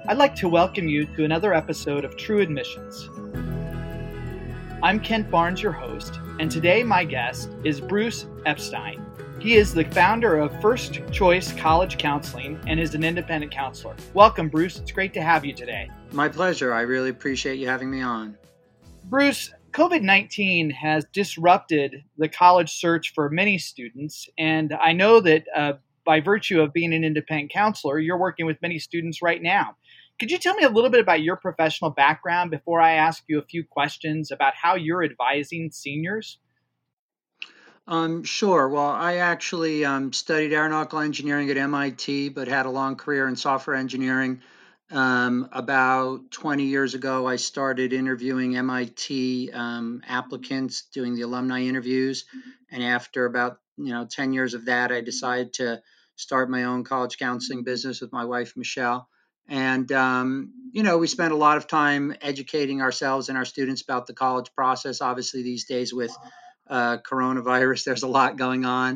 I'd like to welcome you to another episode of True Admissions. I'm Kent Barnes, your host, and today my guest is Bruce Epstein. He is the founder of First Choice College Counseling and is an independent counselor. Welcome, Bruce. It's great to have you today. My pleasure. I really appreciate you having me on. Bruce, COVID-19 has disrupted the college search for many students, and I know that by virtue of being an independent counselor, you're working with many students right now. Could you tell me a little bit about your professional background before I ask you a few questions about how you're advising seniors? Sure. Well, I actually studied aeronautical engineering at MIT, but had a long career in software engineering. About 20 years ago, I started interviewing MIT applicants, doing the alumni interviews, and after about 10 years of that, I decided to start my own college counseling business with my wife Michelle. And we spent a lot of time educating ourselves and our students about the college process. Obviously, these days with coronavirus, there's a lot going on.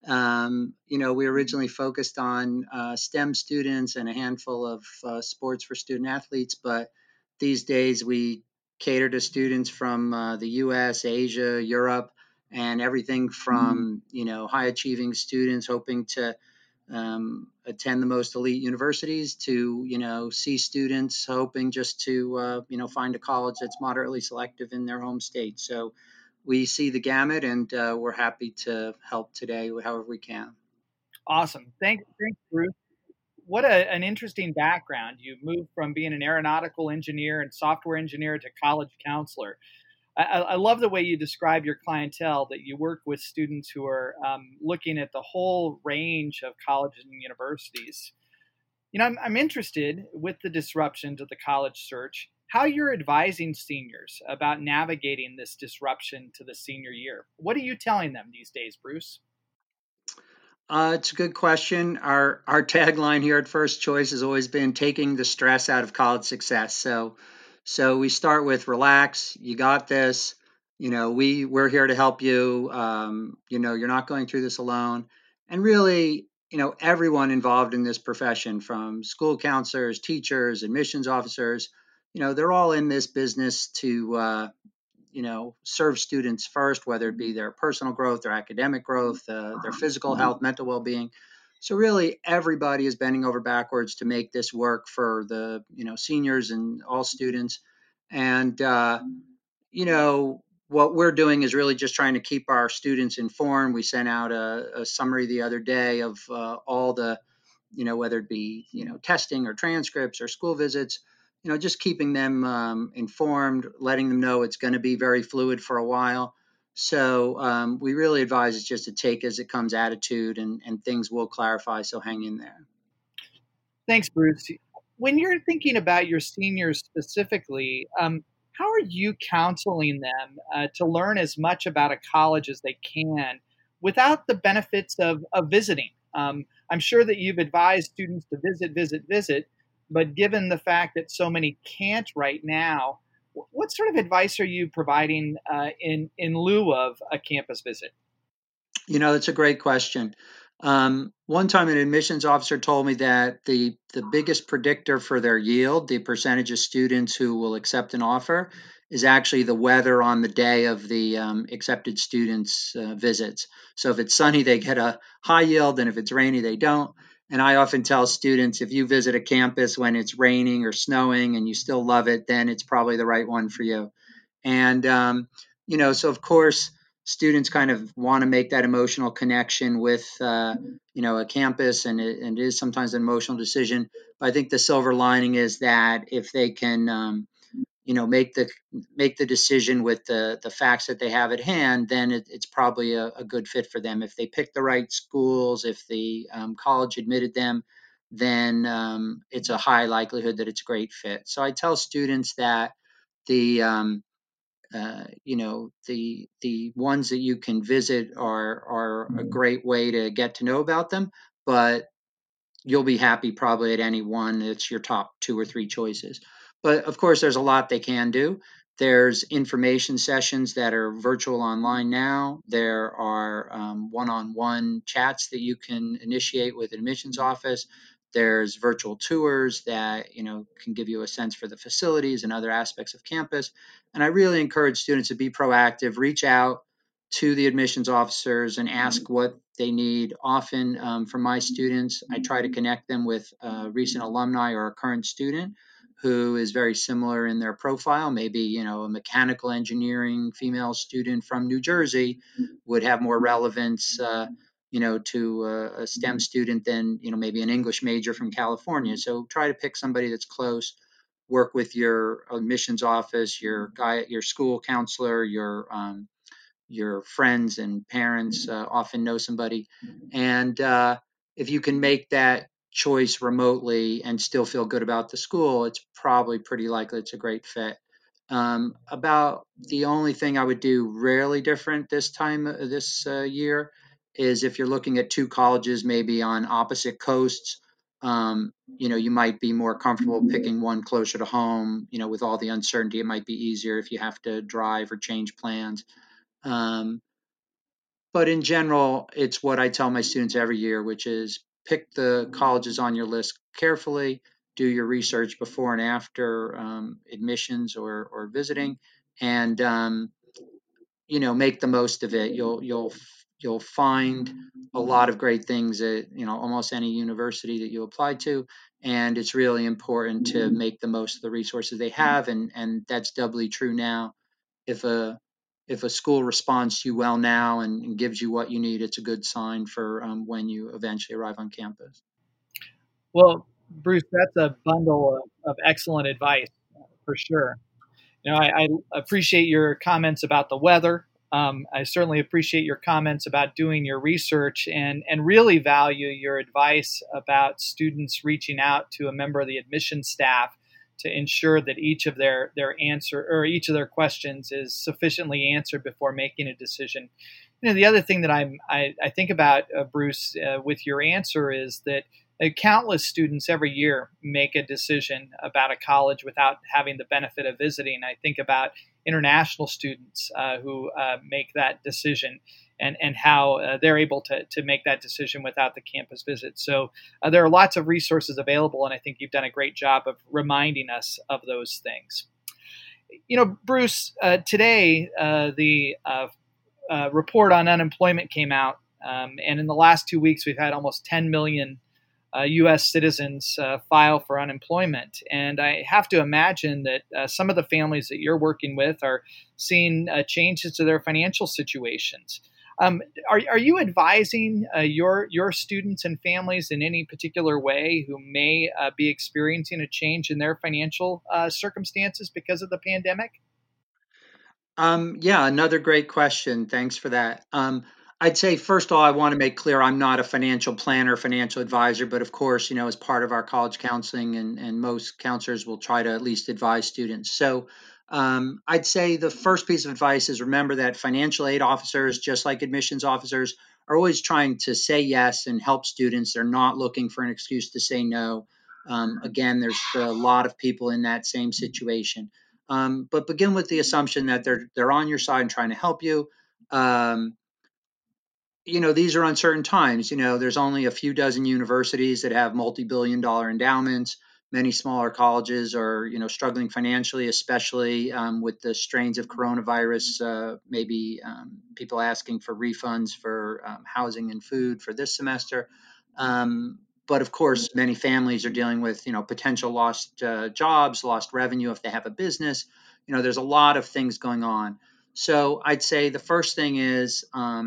We originally focused on STEM students and a handful of sports for student athletes, but these days we cater to students from the US, Asia, Europe, and everything from, high achieving students hoping to attend the most elite universities to, C students hoping just to, find a college that's moderately selective in their home state. So we see the gamut, and we're happy to help today however we can. Awesome. Thanks, Bruce. What an interesting background. You moved from being an aeronautical engineer and software engineer to college counselor. I love the way you describe your clientele, that you work with students who are looking at the whole range of colleges and universities. I'm interested with the disruption to the college search, how you're advising seniors about navigating this disruption to the senior year. What are you telling them these days, Bruce? It's a good question. Our tagline here at First Choice has always been taking the stress out of college success. So we start with relax. You got this. We're here to help you. You're not going through this alone. And really, everyone involved in this profession, from school counselors, teachers, admissions officers, they're all in this business to serve students first, whether it be their personal growth, their academic growth, their physical health, mental well-being. So really, everybody is bending over backwards to make this work for the seniors and all students. And what we're doing is really just trying to keep our students informed. We sent out a summary the other day of all the whether it be testing or transcripts or school visits, just keeping them informed, letting them know it's going to be very fluid for a while. So we really advise it's just a take as it comes attitude, and things will clarify. So hang in there. Thanks, Bruce. When you're thinking about your seniors specifically, how are you counseling them to learn as much about a college as they can without the benefits of visiting? I'm sure that you've advised students to visit, but given the fact that so many can't right now, what sort of advice are you providing in lieu of a campus visit? That's a great question. One time, an admissions officer told me that the biggest predictor for their yield, the percentage of students who will accept an offer, is actually the weather on the day of the accepted students' visits. So if it's sunny, they get a high yield, and if it's rainy, they don't. And I often tell students, if you visit a campus when it's raining or snowing and you still love it, then it's probably the right one for you. And so of course students kind of want to make that emotional connection with a campus, and it is sometimes an emotional decision. But I think the silver lining is that if they can make the decision with the facts that they have at hand, then it's probably a good fit for them. If they pick the right schools, if the college admitted them, then it's a high likelihood that it's a great fit. So I tell students that the the ones that you can visit are a great way to get to know about them, but you'll be happy probably at any one. It's your top two or three choices. But of course, there's a lot they can do. There's information sessions that are virtual online now. There are one-on-one chats that you can initiate with admissions office. There's virtual tours that, can give you a sense for the facilities and other aspects of campus. And I really encourage students to be proactive, reach out to the admissions officers and ask what they need. Often, for my students, I try to connect them with a recent alumni or a current student who is very similar in their profile. Maybe, a mechanical engineering female student from New Jersey would have more relevance, to a STEM student than, maybe an English major from California. So try to pick somebody that's close, work with your admissions office, your guy, your school counselor, your friends and parents often know somebody. And if you can make that choice remotely and still feel good about the school, it's probably pretty likely it's a great fit. About the only thing I would do rarely different this year is if you're looking at two colleges, maybe on opposite coasts. You might be more comfortable picking one closer to home. With all the uncertainty, it might be easier if you have to drive or change plans. Um, but in general, it's what I tell my students every year, which is pick the colleges on your list carefully, do your research before and after admissions or visiting, and make the most of it. You'll find a lot of great things at almost any university that you apply to, and it's really important to make the most of the resources they have, and that's doubly true now. If a school responds to you well now and gives you what you need, it's a good sign for when you eventually arrive on campus. Well, Bruce, that's a bundle of excellent advice for sure. I appreciate your comments about the weather. I certainly appreciate your comments about doing your research and really value your advice about students reaching out to a member of the admissions staff to ensure that each of each of their questions is sufficiently answered before making a decision. The other thing that I think about, Bruce, with your answer is that countless students every year make a decision about a college without having the benefit of visiting. I think about international students who make that decision and how they're able to make that decision without the campus visit. So there are lots of resources available, and I think you've done a great job of reminding us of those things. Bruce, today the report on unemployment came out, and in the last 2 weeks, we've had almost 10 million U.S. citizens file for unemployment. And I have to imagine that some of the families that you're working with are seeing changes to their financial situations. Are you advising your students and families in any particular way who may be experiencing a change in their financial circumstances because of the pandemic? Yeah, another great question. Thanks for that. I'd say, first of all, I want to make clear I'm not a financial planner, financial advisor, but of course, as part of our college counseling, and most counselors will try to at least advise students. So I'd say the first piece of advice is remember that financial aid officers, just like admissions officers, are always trying to say yes and help students. They're not looking for an excuse to say no. Again, there's a lot of people in that same situation. But begin with the assumption that they're on your side and trying to help you. Um, these are uncertain times. There's only a few dozen universities that have multi-billion-dollar endowments. Many smaller colleges are, struggling financially, especially with the strains of coronavirus. Maybe people asking for refunds for housing and food for this semester. But of course, many families are dealing with, potential lost jobs, lost revenue if they have a business. There's a lot of things going on. So I'd say the first thing is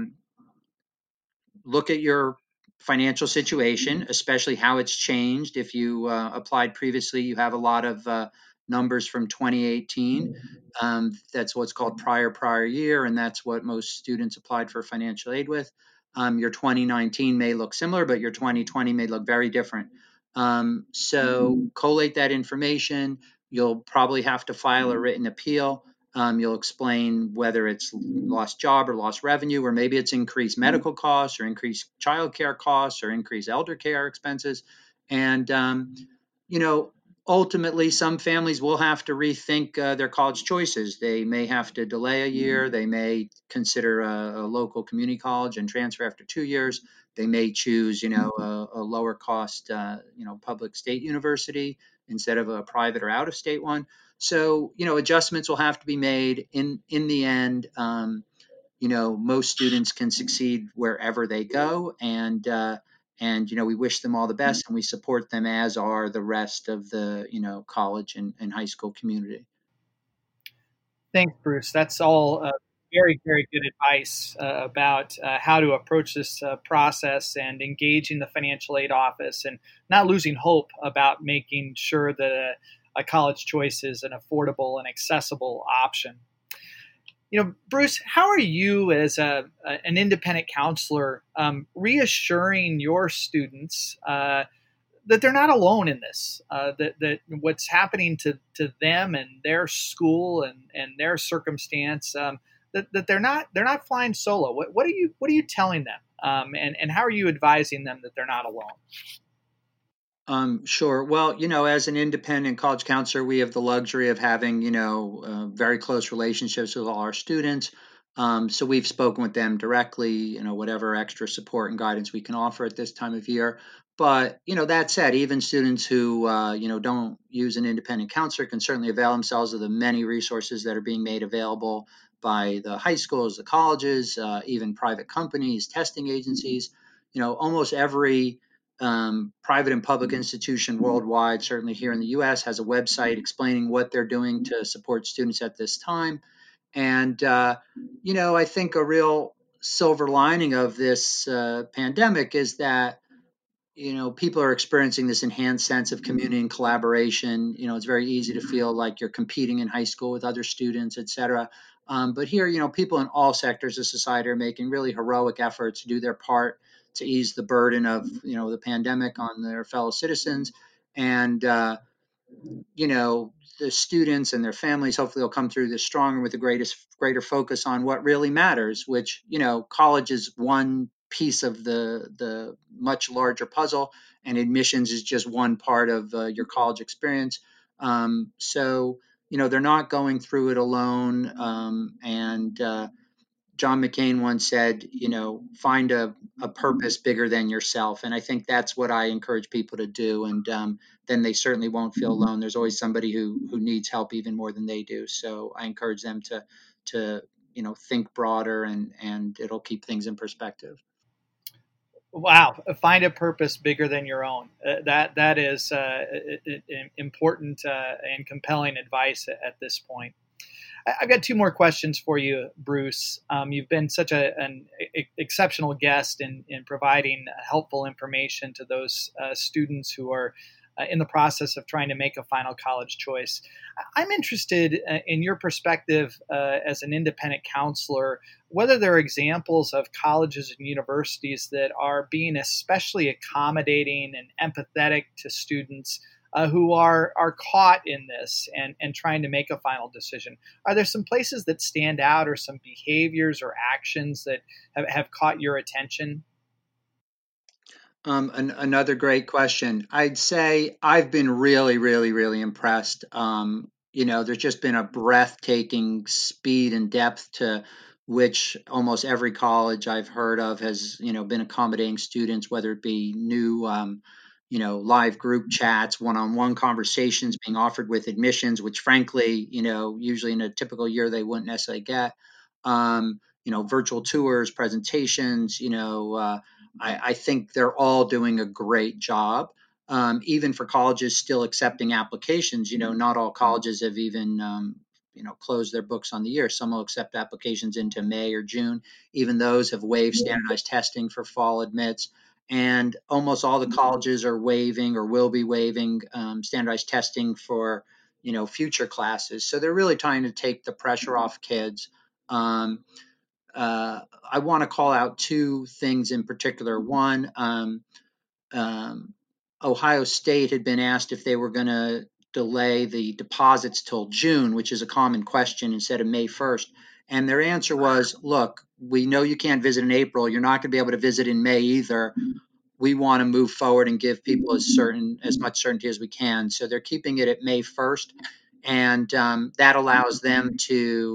look at your financial situation, especially how it's changed. If you applied previously, you have a lot of numbers from 2018. That's what's called prior year, and that's what most students applied for financial aid with. Your 2019 may look similar, but your 2020 may look very different. So collate that information. You'll probably have to file a written appeal. You'll explain whether it's lost job or lost revenue, or maybe it's increased medical costs or increased childcare costs or increased elder care expenses. And, you know, ultimately, some families will have to rethink their college choices. They may have to delay a year. They may consider a local community college and transfer after 2 years. They may choose, a lower cost, public state university instead of a private or out of state one. So, adjustments will have to be made. In the end, most students can succeed wherever they go, and we wish them all the best, and we support them, as are the rest of the college and high school community. Thanks, Bruce. That's all very, very good advice about how to approach this process and engaging the financial aid office and not losing hope about making sure that a college choice is an affordable and accessible option. Bruce, how are you as an independent counselor reassuring your students that they're not alone in this, that what's happening to them and their school and their circumstance, that they're not flying solo? What are you telling them, and how are you advising them that they're not alone? Sure. Well, as an independent college counselor, we have the luxury of having, very close relationships with all our students. So we've spoken with them directly, whatever extra support and guidance we can offer at this time of year. But, that said, even students who, don't use an independent counselor can certainly avail themselves of the many resources that are being made available by the high schools, the colleges, even private companies, testing agencies. Almost every private and public institution worldwide, certainly here in the US, has a website explaining what they're doing to support students at this time. And, I think a real silver lining of this pandemic is that people are experiencing this enhanced sense of community and collaboration. It's very easy to feel like you're competing in high school with other students, et cetera. But here, people in all sectors of society are making really heroic efforts to do their part to ease the burden of, the pandemic on their fellow citizens. And, the students and their families hopefully will come through this stronger with a greater focus on what really matters, which, college is one piece of the much larger puzzle, and admissions is just one part of your college experience. So, they're not going through it alone. And John McCain once said, find a purpose bigger than yourself. And I think that's what I encourage people to do. And then they certainly won't feel alone. There's always somebody who needs help even more than they do. So I encourage them to think broader, and it'll keep things in perspective. Wow, find a purpose bigger than your own. That is important and compelling advice at this point. I've got two more questions for you, Bruce. You've been such an exceptional guest in providing helpful information to those students who are in the process of trying to make a final college choice. I'm interested in your perspective as an independent counselor, whether there are examples of colleges and universities that are being especially accommodating and empathetic to students who are caught in this and trying to make a final decision. Are there some places that stand out, or some behaviors or actions that have caught your attention? Another great question. I'd say I've been really, really, really impressed. There's just been a breathtaking speed and depth to which almost every college I've heard of has, been accommodating students, whether it be new, live group chats, one-on-one conversations being offered with admissions, which frankly, usually in a typical year they wouldn't necessarily get. Virtual tours, presentations, I think they're all doing a great job. Even for colleges still accepting applications, not all colleges have even, closed their books on the year. Some will accept applications into May or June. Even those have waived standardized testing for fall admits. And almost all the colleges are waiving or will be waiving standardized testing for, future classes. So they're really trying to take the pressure off kids. Um, I want to call out two things in particular. One, um, Ohio State had been asked if they were going to delay the deposits till June, which is a common question, instead of May 1st. And their answer was, look, we know you can't visit in April. You're not going to be able to visit in May either. We want to move forward and give people as much certainty as we can. So they're keeping it at May 1st. And that allows them to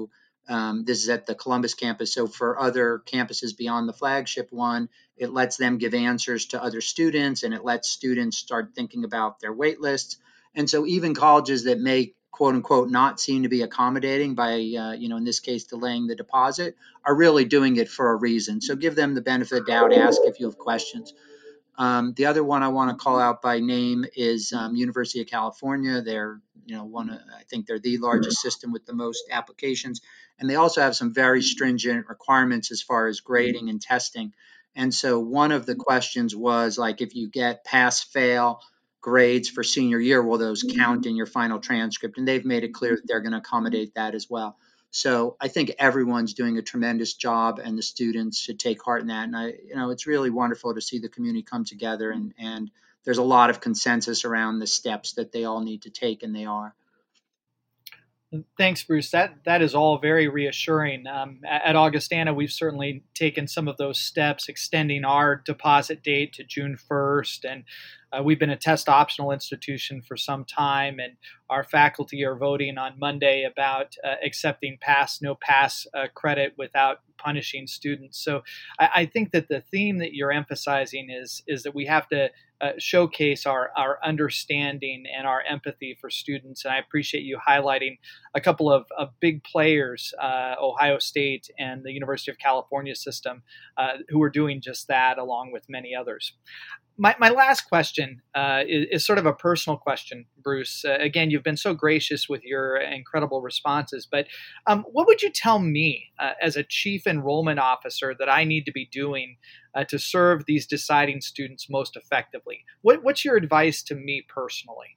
This is at the Columbus campus. So for other campuses beyond the flagship one, it lets them give answers to other students, and it lets students start thinking about their wait lists. And so even colleges that may, quote unquote, not seem to be accommodating by, in this case, delaying the deposit, are really doing it for a reason. So give them the benefit of the doubt, ask if you have questions. The other one I want to call out by name is University of California. They're, I think they're the largest system with the most applications, and they also have some very stringent requirements as far as grading and testing. And so one of the questions was like, if you get pass fail grades for senior year, will those count in your final transcript? And they've made it clear that they're going to accommodate that as well. So I think everyone's doing a tremendous job, and the students should take heart in that. And it's really wonderful to see the community come together, and there's a lot of consensus around the steps that they all need to take, and they are. Thanks, Bruce. That is all very reassuring. At Augustana, we've certainly taken some of those steps, extending our deposit date to June 1st, and we've been a test optional institution for some time, and our faculty are voting on Monday about accepting pass, no pass credit without punishing students. So I think that the theme that you're emphasizing is that we have to showcase our understanding and our empathy for students. And I appreciate you highlighting a couple of big players, Ohio State and the University of California system, who are doing just that, along with many others. My last question is sort of a personal question, Bruce. Again, you've been so gracious with your incredible responses, but what would you tell me as a chief enrollment officer that I need to be doing to serve these deciding students most effectively? What's your advice to me personally?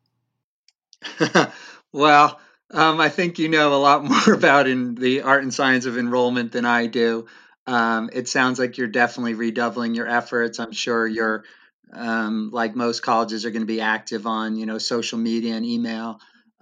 Well, I think you know a lot more about in the art and science of enrollment than I do. It sounds like you're definitely redoubling your efforts. I'm sure you're like most colleges are going to be active on, social media and email.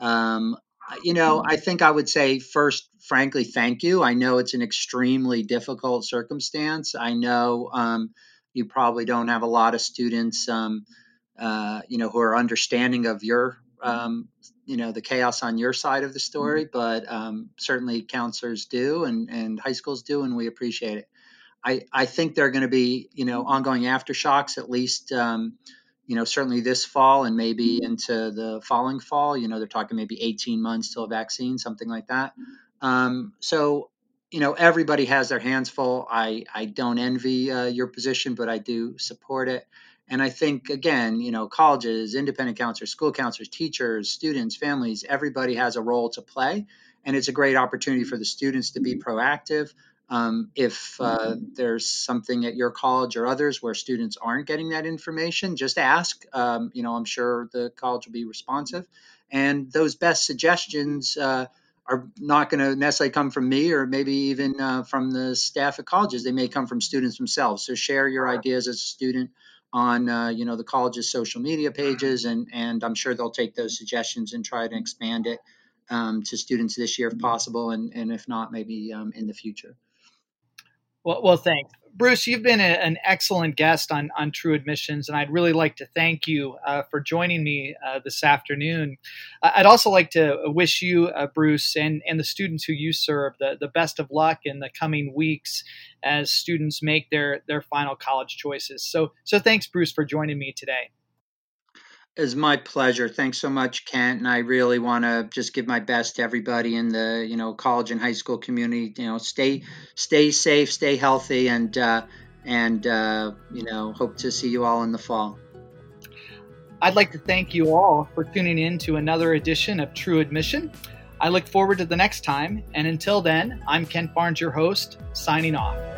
I think I would say first, frankly, thank you. I know it's an extremely difficult circumstance. I know you probably don't have a lot of students, who are understanding of your, the chaos on your side of the story, but certainly counselors do and high schools do, and we appreciate it. I think there are going to be, ongoing aftershocks, at least, certainly this fall and maybe into the following fall. They're talking maybe 18 months till a vaccine, something like that. So, everybody has their hands full. I don't envy your position, but I do support it. And I think, again, colleges, independent counselors, school counselors, teachers, students, families, everybody has a role to play. And it's a great opportunity for the students to be proactive. If there's something at your college or others where students aren't getting that information, just ask. I'm sure the college will be responsive. And those best suggestions are not going to necessarily come from me or maybe even from the staff at colleges. They may come from students themselves. So share your ideas as a student on the college's social media pages, and I'm sure they'll take those suggestions and try to expand it to students this year if possible, and if not, maybe in the future. Well, thanks. Bruce, you've been an excellent guest on True Admissions, and I'd really like to thank you for joining me this afternoon. I'd also like to wish you, Bruce, and the students who you serve the best of luck in the coming weeks as students make their final college choices. So thanks, Bruce, for joining me today. It's my pleasure. Thanks so much, Kent. And I really want to just give my best to everybody in the, college and high school community. Stay safe, stay healthy, and hope to see you all in the fall. I'd like to thank you all for tuning in to another edition of True Admission. I look forward to the next time. And until then, I'm Kent Barnes, your host, signing off.